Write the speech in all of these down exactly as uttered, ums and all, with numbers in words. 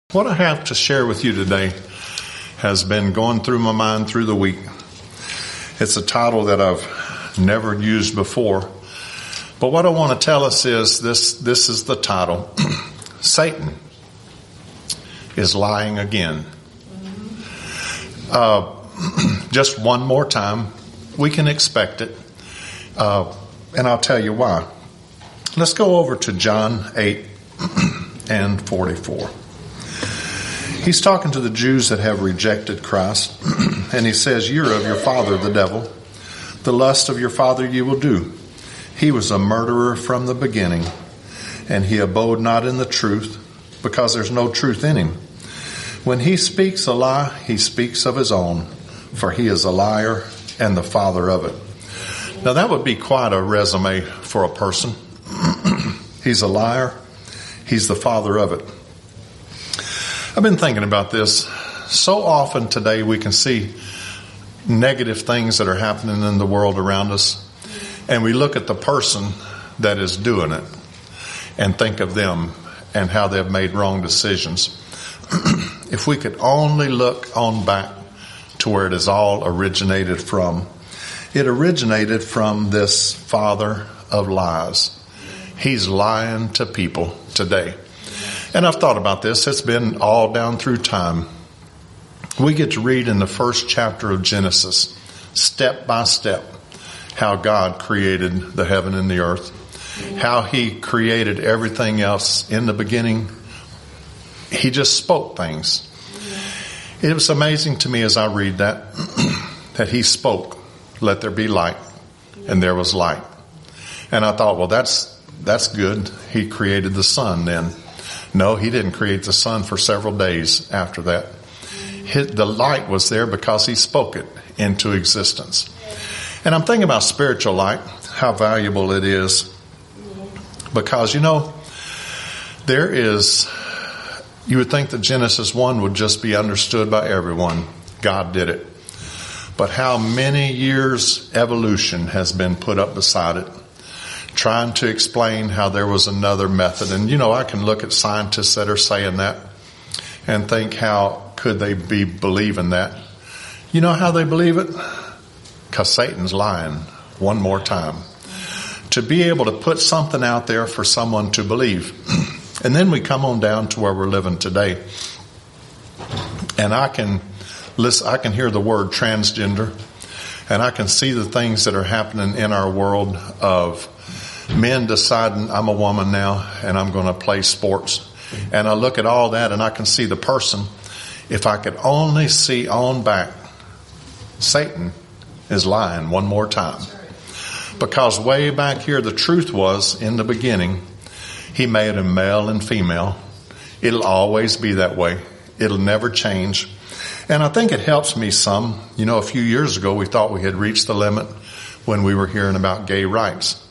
What I have to share with you today has been going through my mind through the week. It's a title that I've never used before. But what I want to tell us is this, this is the title. Satan is lying again. Uh, just one more time. We can expect it. Uh, and I'll tell you why. Let's go over to John eight and forty-four. He's talking to the Jews that have rejected Christ, and he says, "You're of your father, the devil. The lust of your father you will do. He was a murderer from the beginning, and he abode not in the truth, because there's no truth in him. When he speaks a lie, he speaks of his own, for he is a liar and the father of it." Now that would be quite a resume for a person. He's a liar. He's the father of it. I've been thinking about this. So often today we can see negative things that are happening in the world around us, and we look at the person that is doing it and think of them and how they've made wrong decisions. If we could only look on back to where it is all originated from. It originated from this father of lies. He's lying to people today. And I've thought about this. It's been all down through time. We get to read in the first chapter of Genesis, step by step, how God created the heaven and the earth, how he created everything else in the beginning. He just spoke things. It was amazing to me as I read that, that he spoke, "Let there be light," and there was light. And I thought, well, that's that's good. He created the sun then. No, he didn't create the sun for several days after that. His, the light was there because he spoke it into existence. And I'm thinking about spiritual light, how valuable it is. Because, you know, there is, you would think that Genesis one would just be understood by everyone. God did it. But how many years evolution has been put up beside it, trying to explain how there was another method. And, you know, I can look at scientists that are saying that and think, how could they be believing that? You know how they believe it? Because Satan's lying one more time. To be able to put something out there for someone to believe. And then we come on down to where we're living today. And I can listen, I can hear the word transgender, and I can see the things that are happening in our world of men deciding, I'm a woman now and I'm going to play sports. And I look at all that and I can see the person. If I could only see on back, Satan is lying one more time. Because way back here, the truth was, in the beginning, he made them male and female. It'll always be that way. It'll never change. And I think it helps me some. You know, a few years ago, we thought we had reached the limit when we were hearing about gay rights.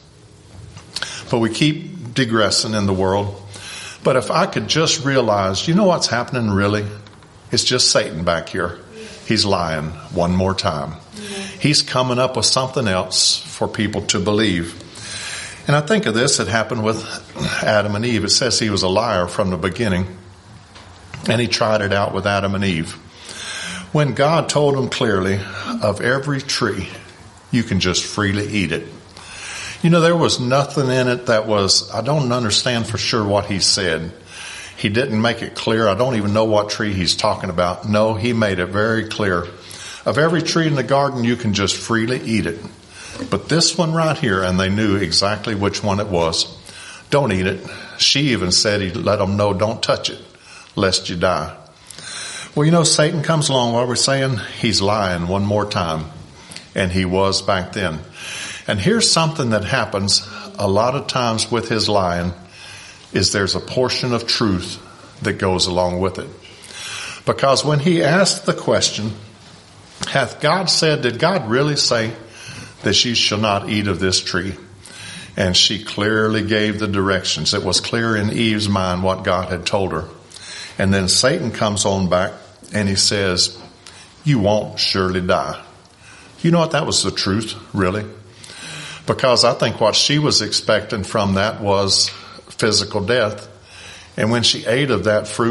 But we keep digressing in the world. But if I could just realize, you know what's happening really? It's just Satan back here. He's lying one more time. He's coming up with something else for people to believe. And I think of this, it happened with Adam and Eve. It says he was a liar from the beginning. And he tried it out with Adam and Eve. When God told them clearly, of every tree, you can just freely eat it. You know, there was nothing in it that was, I don't understand for sure what he said. He didn't make it clear. I don't even know what tree he's talking about. No, he made it very clear. Of every tree in the garden, you can just freely eat it. But this one right here, and they knew exactly which one it was. Don't eat it. She even said he let them know, don't touch it, lest you die. Well, you know, Satan comes along while we're saying he's lying one more time. And he was back then. And here's something that happens a lot of times with his lying, is there's a portion of truth that goes along with it. Because when he asked the question, hath God said, did God really say that ye shall not eat of this tree? And she clearly gave the directions. It was clear in Eve's mind what God had told her. And then Satan comes on back and he says, you won't surely die. You know what? That was the truth, really. Because I think what she was expecting from that was physical death. And when she ate of that fruit,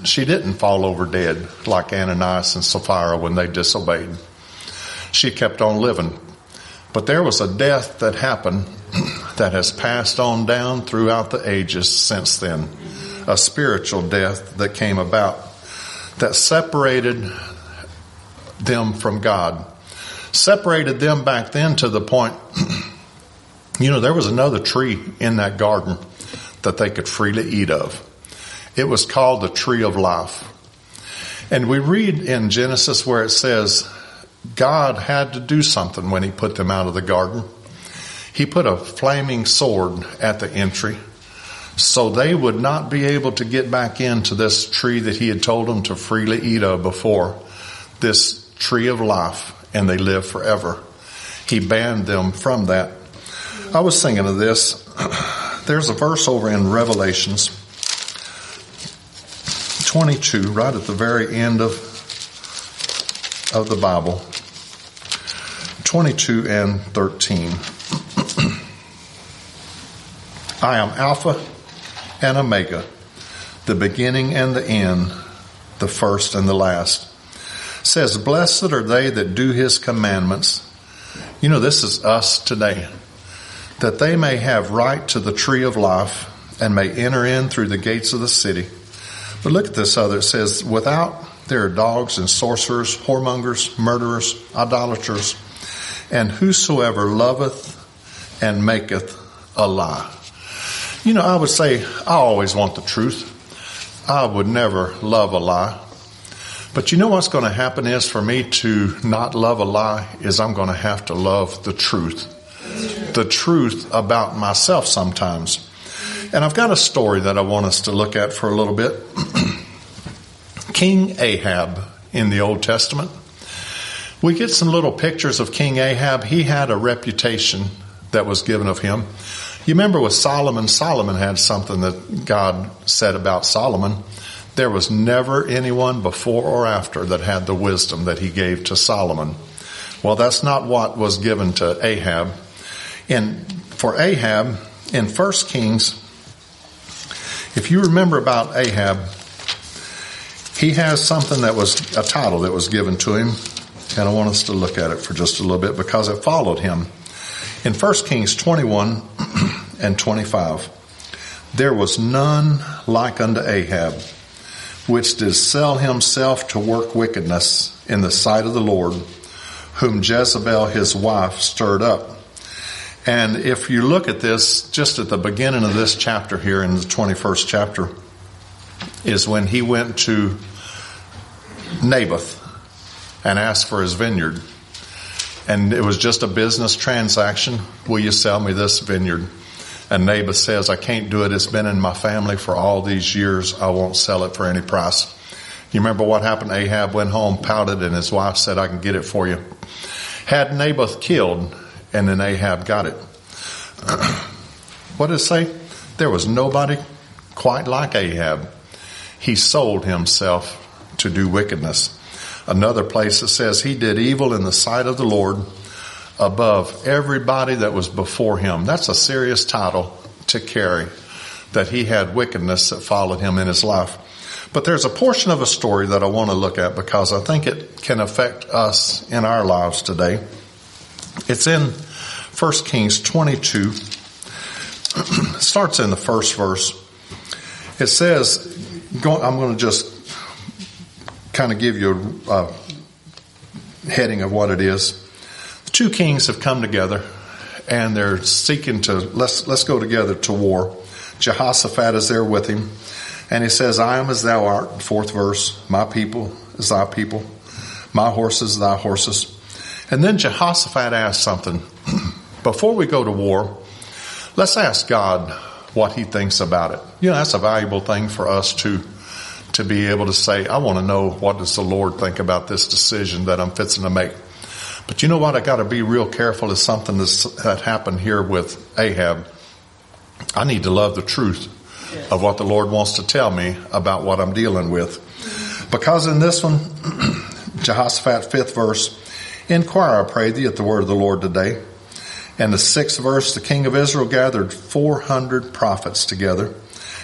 she didn't fall over dead like Ananias and Sapphira when they disobeyed. She kept on living. But there was a death that happened that has passed on down throughout the ages since then. A spiritual death that came about that separated them from God. Separated them back then to the point, you know, there was another tree in that garden that they could freely eat of. It was called the tree of life. And we read in Genesis where it says God had to do something when he put them out of the garden. He put a flaming sword at the entry so they would not be able to get back into this tree that he had told them to freely eat of before, this tree of life, and they live forever. He banned them from that. I was thinking of this. There's a verse over in Revelations twenty-two, right at the very end of, of the Bible. twenty-two and thirteen. I am Alpha and Omega, the beginning and the end, the first and the last. It says, blessed are they that do his commandments. You know, this is us today. That they may have right to the tree of life and may enter in through the gates of the city. But look at this other. It says, without there are dogs and sorcerers, whoremongers, murderers, idolaters, and whosoever loveth and maketh a lie. You know, I would say I always want the truth. I would never love a lie. But you know what's going to happen is for me to not love a lie is I'm going to have to love the truth. The truth about myself sometimes. And I've got a story that I want us to look at for a little bit. King Ahab in the Old Testament. We get some little pictures of King Ahab. He had a reputation that was given of him. You remember with Solomon, Solomon had something that God said about Solomon. There was never anyone before or after that had the wisdom that he gave to Solomon. Well, that's not what was given to Ahab. And for Ahab, in First Kings, if you remember about Ahab, he has something that was a title that was given to him. And I want us to look at it for just a little bit because it followed him. In First Kings twenty-one and twenty-five, there was none like unto Ahab, which did sell himself to work wickedness in the sight of the Lord, whom Jezebel his wife stirred up. And if you look at this, just at the beginning of this chapter here in the twenty-first chapter, is when he went to Naboth and asked for his vineyard. And it was just a business transaction. Will you sell me this vineyard? And Naboth says, I can't do it. It's been in my family for all these years. I won't sell it for any price. You remember what happened? Ahab went home, pouted, and his wife said, I can get it for you. Had Naboth killed, and then Ahab got it. What did it say? There was nobody quite like Ahab. He sold himself to do wickedness. Another place it says he did evil in the sight of the Lord above everybody that was before him. That's a serious title to carry, that he had wickedness that followed him in his life. But there's a portion of a story that I want to look at because I think it can affect us in our lives today. It's in First Kings twenty-two. It starts in the first verse. It says, I'm going to just kind of give you a, a heading of what it is. The two kings have come together and they're seeking to, let's, let's go together to war. Jehoshaphat is there with him. And he says, I am as thou art, fourth verse, my people is thy people, my horses thy horses. And then Jehoshaphat asks something. Before we go to war, let's ask God what he thinks about it. You know, that's a valuable thing for us to, to be able to say, I want to know what does the Lord think about this decision that I'm fixing to make. But you know what? I got to be real careful. Is something that's, that happened here with Ahab. I need to love the truth of what the Lord wants to tell me about what I'm dealing with. Because in this one, Jehoshaphat, fifth verse, inquire, I pray thee, at the word of the Lord today. And the sixth verse, the king of Israel gathered four hundred prophets together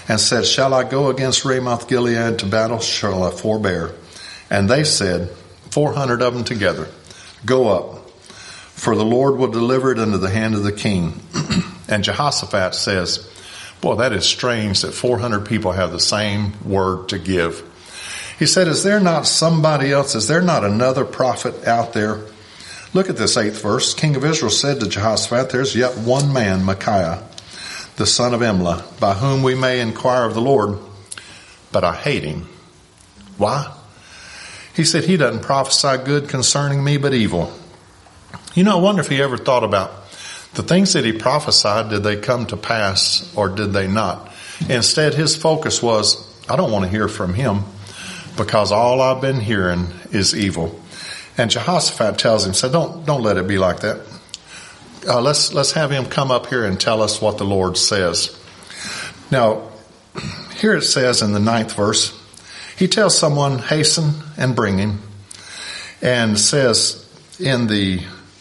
and said, shall I go against Ramoth Gilead to battle? Shall I forbear? And they said, four hundred of them together, go up, for the Lord will deliver it into the hand of the king. And Jehoshaphat says, boy, that is strange that four hundred people have the same word to give. He said, is there not somebody else? Is there not another prophet out there? Look at this eighth verse. King of Israel said to Jehoshaphat, there's yet one man, Micaiah, the son of Imlah, by whom we may inquire of the Lord, but I hate him. Why? He said, he doesn't prophesy good concerning me, but evil. You know, I wonder if he ever thought about the things that he prophesied, did they come to pass or did they not? Instead, his focus was, I don't want to hear from him because all I've been hearing is evil. And Jehoshaphat tells him, so don't, don't let it be like that. Uh, let's, let's have him come up here and tell us what the Lord says. Now, here it says in the ninth verse, he tells someone, hasten and bring him, and says in the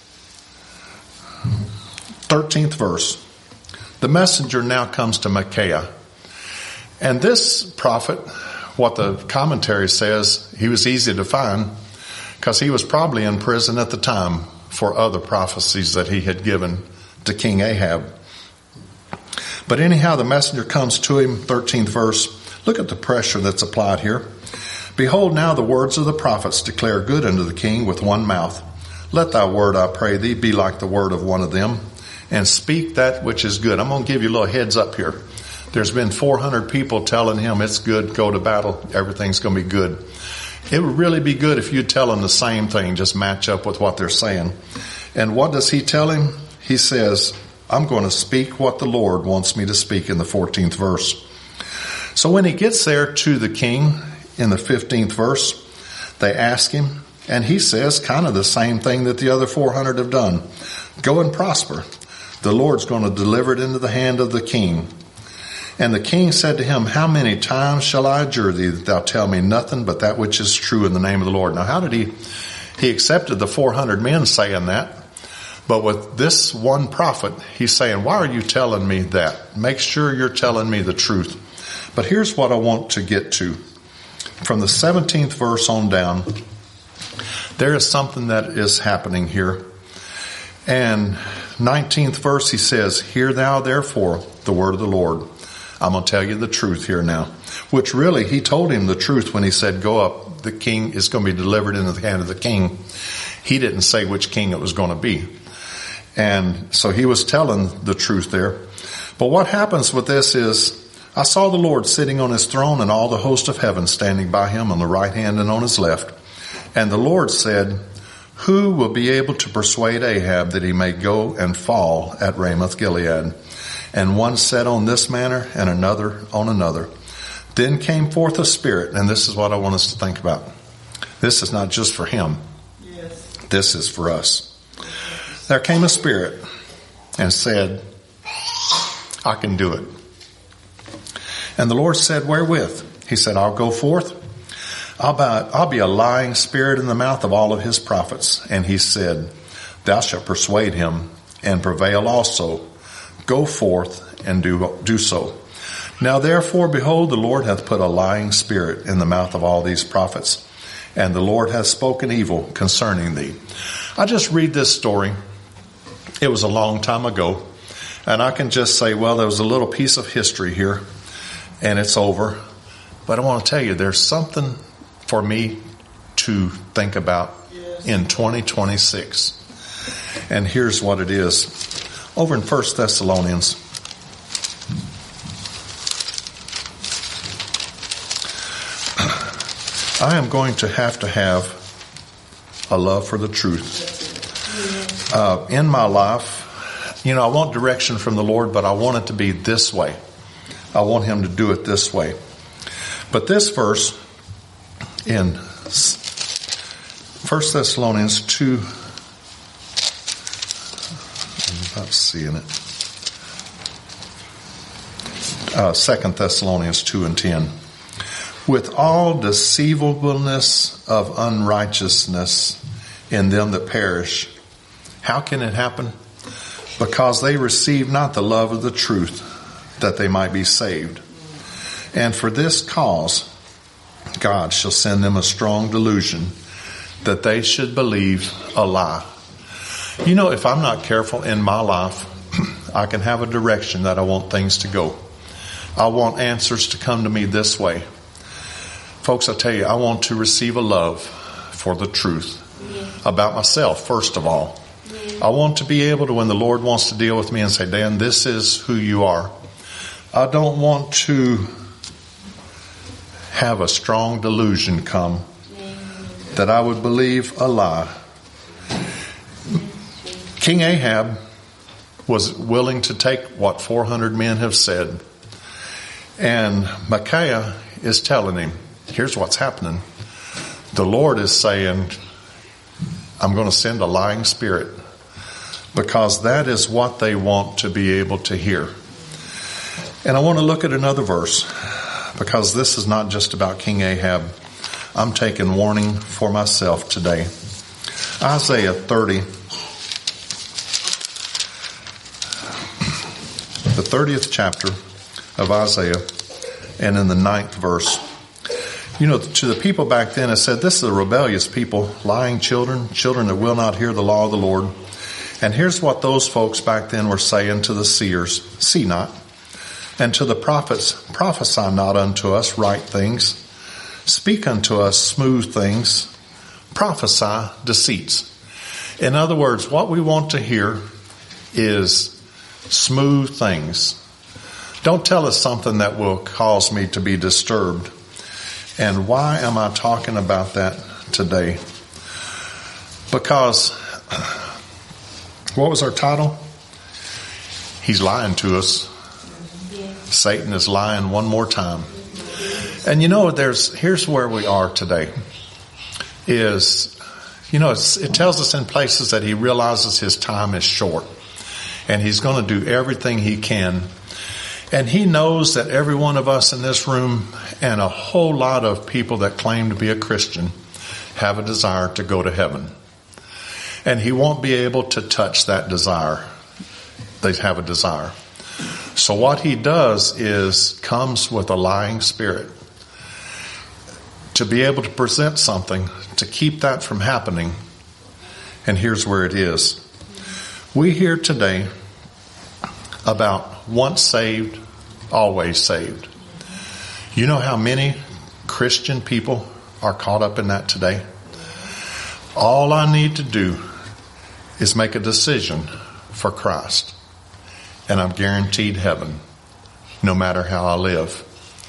thirteenth verse, the messenger now comes to Micaiah. And this prophet, what the commentary says, he was easy to find because he was probably in prison at the time for other prophecies that he had given to King Ahab. But anyhow, the messenger comes to him, thirteenth verse. Look at the pressure that's applied here. Behold, now the words of the prophets declare good unto the king with one mouth. Let thy word, I pray thee, be like the word of one of them, and speak that which is good. I'm going to give you a little heads up here. There's been four hundred people telling him it's good, go to battle, everything's going to be good. It would really be good if you tell them the same thing, just match up with what they're saying. And what does he tell him? He says, I'm going to speak what the Lord wants me to speak in the fourteenth verse. So when he gets there to the king in the fifteenth verse, they ask him, and he says kind of the same thing that the other four hundred have done. Go and prosper. The Lord's going to deliver it into the hand of the king. And the king said to him, how many times shall I adjure thee that thou tell me nothing but that which is true in the name of the Lord? Now, how did he, he accepted the four hundred men saying that, but with this one prophet, he's saying, why are you telling me that? Make sure you're telling me the truth. But here's what I want to get to. From the seventeenth verse on down, there is something that is happening here. And nineteenth verse, he says, hear thou therefore the word of the Lord. I'm going to tell you the truth here now. Which really, he told him the truth when he said, go up, the king is going to be delivered into the hand of the king. He didn't say which king it was going to be. And so he was telling the truth there. But what happens with this is, I saw the Lord sitting on his throne and all the host of heaven standing by him on the right hand and on his left. And the Lord said, who will be able to persuade Ahab that he may go and fall at Ramoth Gilead? And one said on this manner and another on another. Then came forth a spirit, and this is what I want us to think about. This is not just for him. Yes. This is for us. There came a spirit and said, I can do it. And the Lord said, wherewith? He said, I'll go forth. I'll be, I'll be a lying spirit in the mouth of all of his prophets. And he said, thou shalt persuade him and prevail also. Go forth and do, do so. Now therefore, behold, the Lord hath put a lying spirit in the mouth of all these prophets, and the Lord hath spoken evil concerning thee. I just read this story. It was a long time ago, and I can just say, well, there was a little piece of history here, and it's over. But I want to tell you, there's something for me to think about in twenty twenty-six. And here's what it is. Over in First Thessalonians, I am going to have to have a love for the truth. Uh, in my life, you know, I want direction from the Lord, but I want it to be this way. I want him to do it this way. But this verse in First Thessalonians two, I'm not seeing it. Uh, Second Thessalonians two and ten. With all deceivableness of unrighteousness in them that perish. How can it happen? Because they receive not the love of the truth, that they might be saved. And for this cause, God shall send them a strong delusion, that they should believe a lie. You know, if I'm not careful in my life, I can have a direction that I want things to go. I want answers to come to me this way. Folks, I tell you, I want to receive a love for the truth about myself, first of all. I want to be able to, when the Lord wants to deal with me and say, Dan, this is who you are. I don't want to have a strong delusion come that I would believe a lie. King Ahab was willing to take what four hundred men have said. And Micaiah is telling him, here's what's happening. The Lord is saying, I'm going to send a lying spirit, because that is what they want to be able to hear. And I want to look at another verse, because this is not just about King Ahab. I'm taking warning for myself today. Isaiah thirty, the thirtieth chapter of Isaiah, and in the ninth verse. You know, to the people back then, it said, this is a rebellious people, lying children, children that will not hear the law of the Lord. And here's what those folks back then were saying to the seers: see not. And to the prophets, prophesy not unto us right things. Speak unto us smooth things. Prophesy deceits. In other words, what we want to hear is smooth things. Don't tell us something that will cause me to be disturbed. And why am I talking about that today? Because, what was our title? He's lying to us. Satan is lying one more time. And you know, there's here's where we are today. Is, you know, it's, it tells us in places that he realizes his time is short. And he's going to do everything he can. And he knows that every one of us in this room, and a whole lot of people that claim to be a Christian, have a desire to go to heaven. And he won't be able to touch that desire. They have a desire. So what he does is comes with a lying spirit to be able to present something to keep that from happening. And here's where it is. We hear today about once saved, always saved. You know how many Christian people are caught up in that today? All I need to do is make a decision for Christ, and I'm guaranteed heaven, no matter how I live.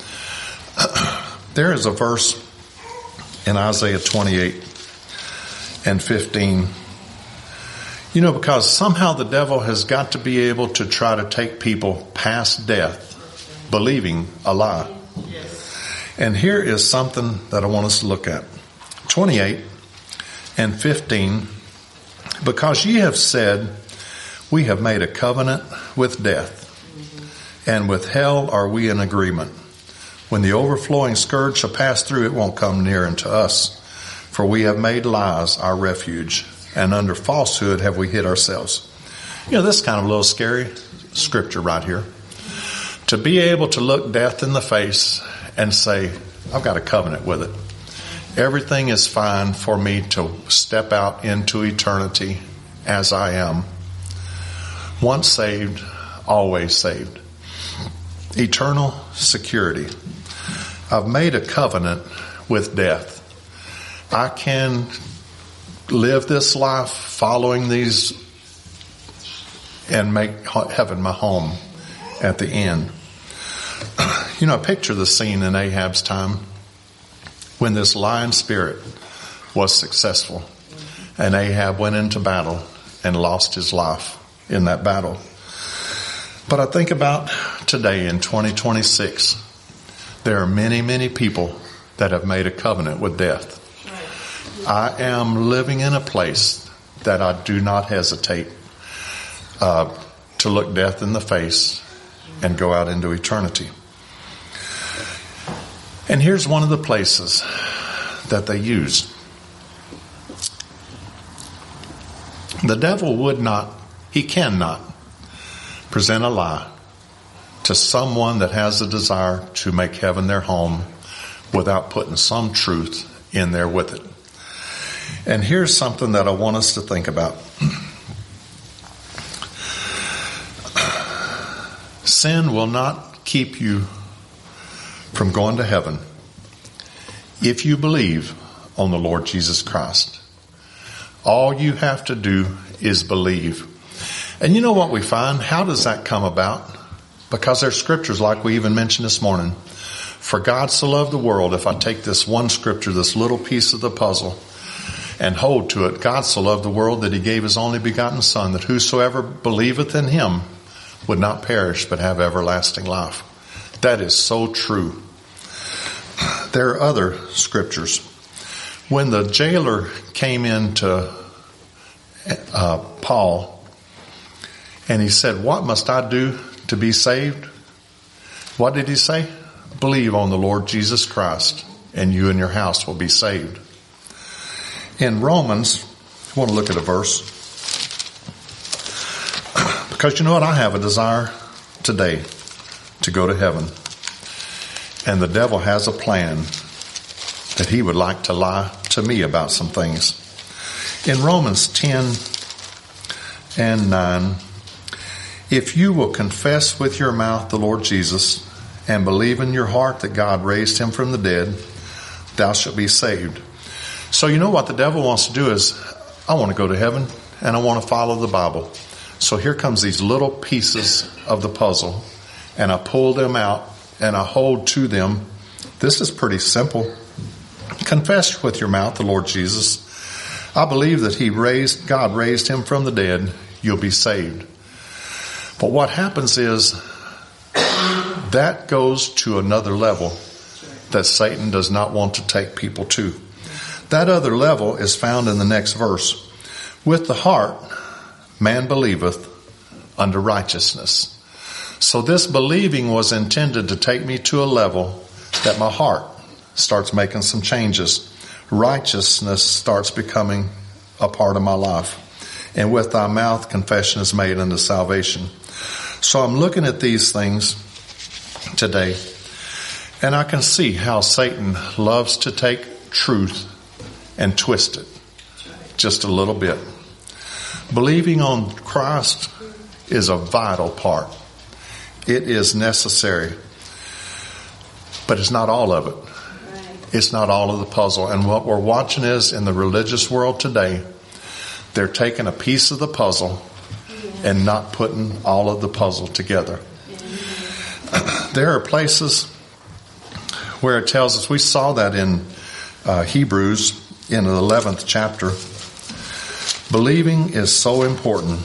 There is a verse in Isaiah twenty-eight and fifteen. You know, because somehow the devil has got to be able to try to take people past death, believing a lie. And here is something that I want us to look at. twenty-eight and fifteen. Because ye have said, we have made a covenant with death, and with hell are we in agreement. When the overflowing scourge shall pass through, it won't come near unto us. For we have made lies our refuge, and under falsehood have we hid ourselves. You know, this is kind of a little scary scripture right here. To be able to look death in the face and say, I've got a covenant with it. Everything is fine for me to step out into eternity as I am. Once saved, always saved. Eternal security. I've made a covenant with death. I can live this life following these and make heaven my home at the end. You know, picture the scene in Ahab's time when this lying spirit was successful and Ahab went into battle and lost his life in that battle. But I think about today in twenty twenty-six, there are many, many people that have made a covenant with death. I am living in a place that I do not hesitate uh, to look death in the face and go out into eternity. And here's one of the places that they use. The devil would not, he cannot present a lie to someone that has a desire to make heaven their home without putting some truth in there with it. And here's something that I want us to think about. Sin will not keep you from going to heaven if you believe on the Lord Jesus Christ. All you have to do is believe. And you know what we find? How does that come about? Because there's scriptures like we even mentioned this morning. For God so loved the world, if I take this one scripture, this little piece of the puzzle, and hold to it, God so loved the world that he gave his only begotten Son, that whosoever believeth in him would not perish but have everlasting life. That is so true. There are other scriptures. When the jailer came into uh, Paul and he said, "What must I do to be saved?" What did he say? Believe on the Lord Jesus Christ and you and your house will be saved. In Romans, I want to look at a verse. Because you know what? I have a desire today to go to heaven. And the devil has a plan that he would like to lie to me about some things. In Romans ten and nine, if you will confess with your mouth the Lord Jesus and believe in your heart that God raised him from the dead, thou shalt be saved. So you know what the devil wants to do is, I want to go to heaven and I want to follow the Bible. So here comes these little pieces of the puzzle and I pull them out and I hold to them. This is pretty simple. Confess with your mouth the Lord Jesus. I believe that he raised, God raised him from the dead. You'll be saved. But what happens is that goes to another level that Satan does not want to take people to. That other level is found in the next verse. With the heart, man believeth unto righteousness. So this believing was intended to take me to a level that my heart starts making some changes. Righteousness starts becoming a part of my life. And with thy mouth, confession is made unto salvation. So I'm looking at these things today, and I can see how Satan loves to take truth and twist it just a little bit. Believing on Christ is a vital part. It is necessary. But it's not all of it. It's not all of the puzzle. And what we're watching is in the religious world today, they're taking a piece of the puzzle and not putting all of the puzzle together. There are places where it tells us, we saw that in uh, Hebrews in the eleventh chapter. Believing is so important.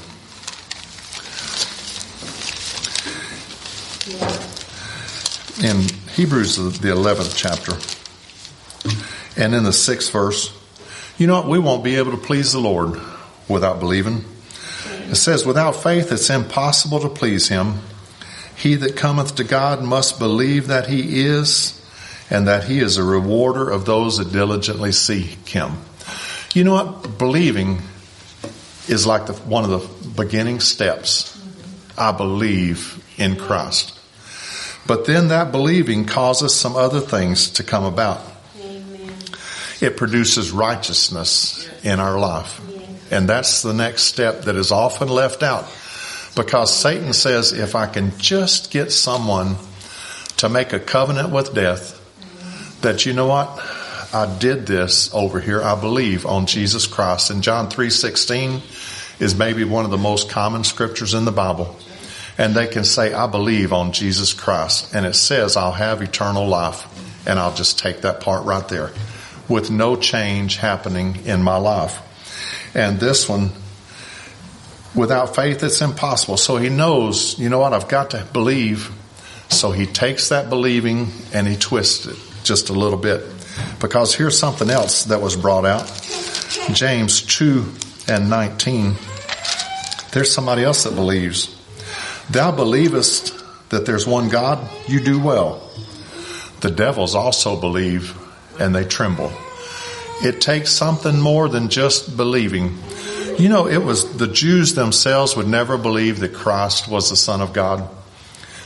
In Hebrews, the eleventh chapter, and in the sixth verse, you know what? We won't be able to please the Lord without believing. It says, without faith it's impossible to please him. He that cometh to God must believe that he is, and that he is a rewarder of those that diligently seek him. You know what? Believing is like the, one of the beginning steps. I believe in Christ. But then that believing causes some other things to come about. Amen. It produces righteousness in our life. And that's the next step that is often left out. Because Satan says, if I can just get someone to make a covenant with death, that you know what? I did this over here. I believe on Jesus Christ. And John three sixteen is maybe one of the most common scriptures in the Bible. And they can say, I believe on Jesus Christ. And it says I'll have eternal life. And I'll just take that part right there with no change happening in my life. And this one, without faith, it's impossible. So he knows, you know what, I've got to believe. So he takes that believing and he twists it just a little bit. Because here's something else that was brought out. James two and nineteen. There's somebody else that believes. Thou believest that there's one God, you do well. The devils also believe and they tremble. It takes something more than just believing. You know, it was the Jews themselves would never believe that Christ was the Son of God.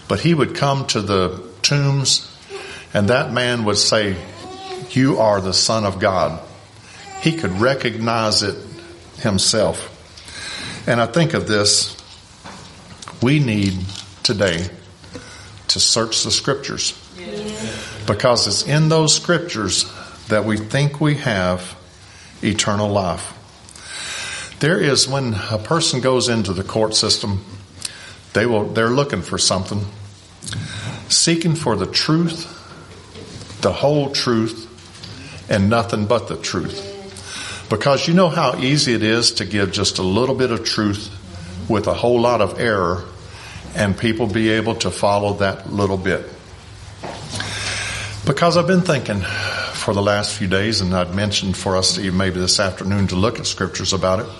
But he would come to the tombs, and that man would say, "You are the Son of God." He could recognize it himself. And I think of this, we need today to search the scriptures. Because it's in those scriptures that we think we have eternal life. There is, when a person goes into the court system, they will, they're looking for something, seeking for the truth, the whole truth, and nothing but the truth. Because you know how easy it is to give just a little bit of truth with a whole lot of error, and people be able to follow that little bit. Because I've been thinking for the last few days, and I'd mentioned for us to even maybe this afternoon to look at scriptures about it.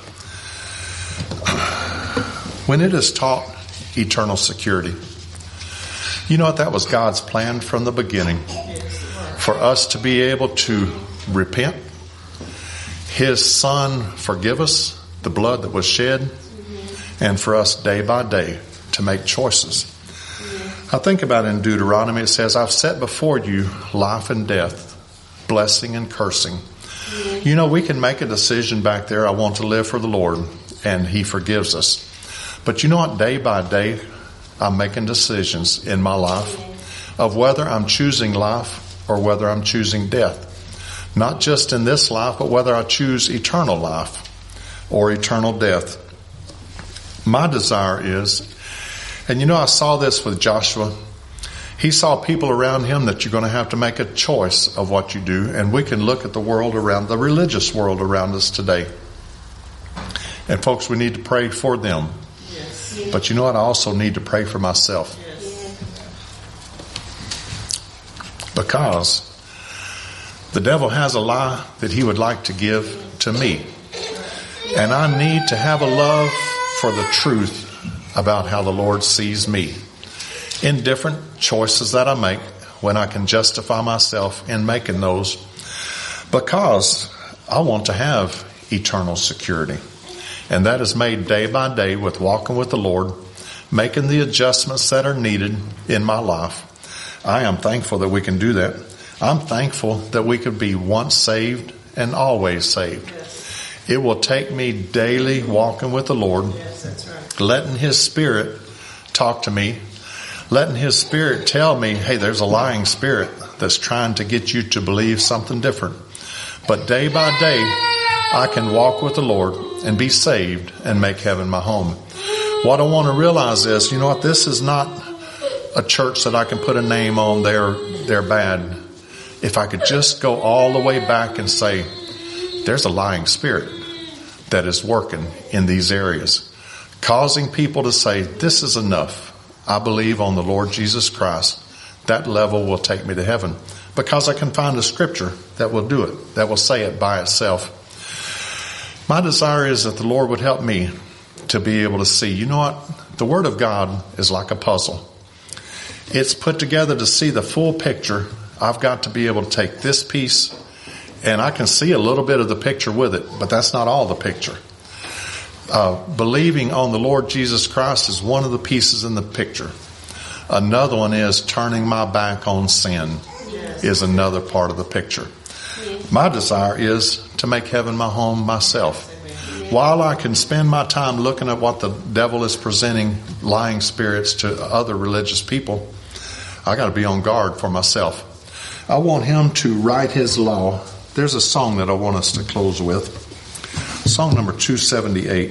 When it is taught eternal security, you know what? That was God's plan from the beginning. For us to be able to repent, His Son forgive us, the blood that was shed, and for us day by day to make choices. I think about it in Deuteronomy, it says, "I've set before you life and death, blessing and cursing." You know, we can make a decision back there, I want to live for the Lord, and He forgives us. But you know what? Day by day, I'm making decisions in my life of whether I'm choosing life or whether I'm choosing death. Not just in this life, but whether I choose eternal life or eternal death. My desire is, and you know, I saw this with Joshua. He saw people around him that you're going to have to make a choice of what you do. And we can look at the world around, the religious world around us today. And folks, we need to pray for them. Yes. But you know what? I also need to pray for myself. Yes. Because the devil has a lie that he would like to give to me. And I need to have a love for the truth about how the Lord sees me in different choices that I make when I can justify myself in making those, because I want to have eternal security. And that is made day by day with walking with the Lord, making the adjustments that are needed in my life. I am thankful that we can do that. I'm thankful that we could be once saved and always saved. It will take me daily walking with the Lord, letting His Spirit talk to me, letting His Spirit tell me, hey, there's a lying spirit that's trying to get you to believe something different. But day by day, I can walk with the Lord and be saved and make heaven my home. What I want to realize is, you know what, this is not a church that I can put a name on, they're, they're bad. If I could just go all the way back and say, there's a lying spirit that is working in these areas, causing people to say, this is enough. I believe on the Lord Jesus Christ. That level will take me to heaven, because I can find a scripture that will do it, that will say it by itself. My desire is that the Lord would help me to be able to see, you know what? The Word of God is like a puzzle. It's put together to see the full picture. I've got to be able to take this piece, and I can see a little bit of the picture with it, but that's not all the picture. Uh, believing on the Lord Jesus Christ is one of the pieces in the picture. Another one is turning my back on sin is another part of the picture. My desire is to make heaven my home myself. While I can spend my time looking at what the devil is presenting, lying spirits to other religious people, I got to be on guard for myself. I want him to write his law. There's a song that I want us to close with. Song number two seventy-eight.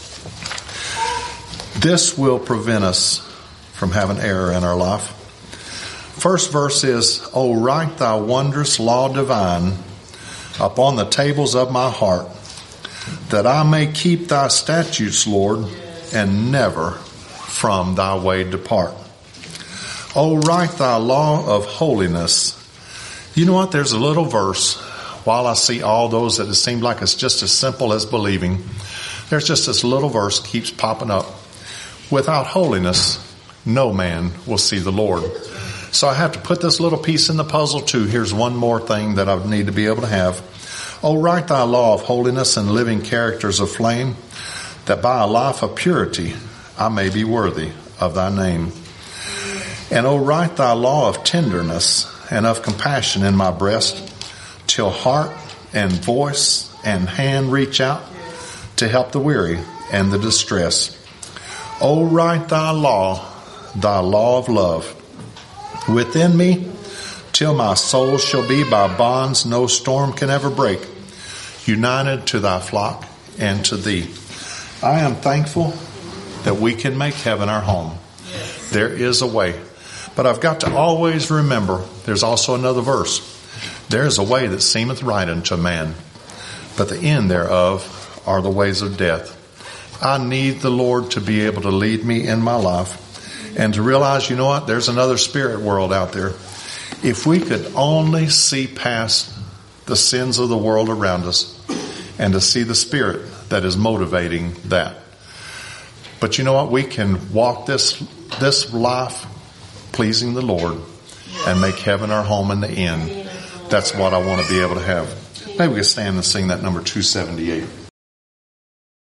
This will prevent us from having error in our life. First verse is, O write thy wondrous law divine upon the tables of my heart, that I may keep thy statutes, Lord, and never from thy way depart. O write thy law of holiness. You know what? There's a little verse. While I see all those that it seemed like it's just as simple as believing, there's just this little verse keeps popping up. Without holiness, no man will see the Lord. So I have to put this little piece in the puzzle too. Here's one more thing that I need to be able to have. Oh, write thy law of holiness and living characters of flame, that by a life of purity I may be worthy of thy name. And O write thy law of tenderness and of compassion in my breast, till heart and voice and hand reach out to help the weary and the distressed. O write thy law, thy law of love, within me, till my soul shall be by bonds no storm can ever break, united to thy flock and to thee. I am thankful that we can make heaven our home. There is a way. But I've got to always remember, there's also another verse. There is a way that seemeth right unto man, but the end thereof are the ways of death. I need the Lord to be able to lead me in my life and to realize, you know what, there's another spirit world out there. If we could only see past the sins of the world around us and to see the spirit that is motivating that. But you know what, we can walk this this life pleasing the Lord and make heaven our home in the end. That's what I want to be able to have. Maybe we can stand and sing that number two seventy-eight.